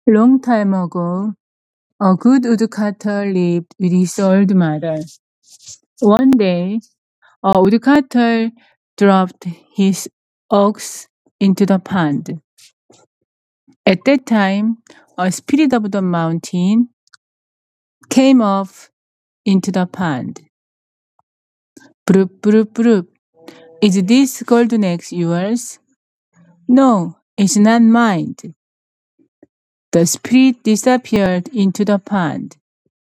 Long time ago, a good woodcutter lived with his old mother. One day, a woodcutter dropped his axe into the pond. At that time, a spirit of the mountain came up into the pond. Broop, broop, broop. Is this golden axe yours? No, it's not mine. The spirit disappeared into the pond.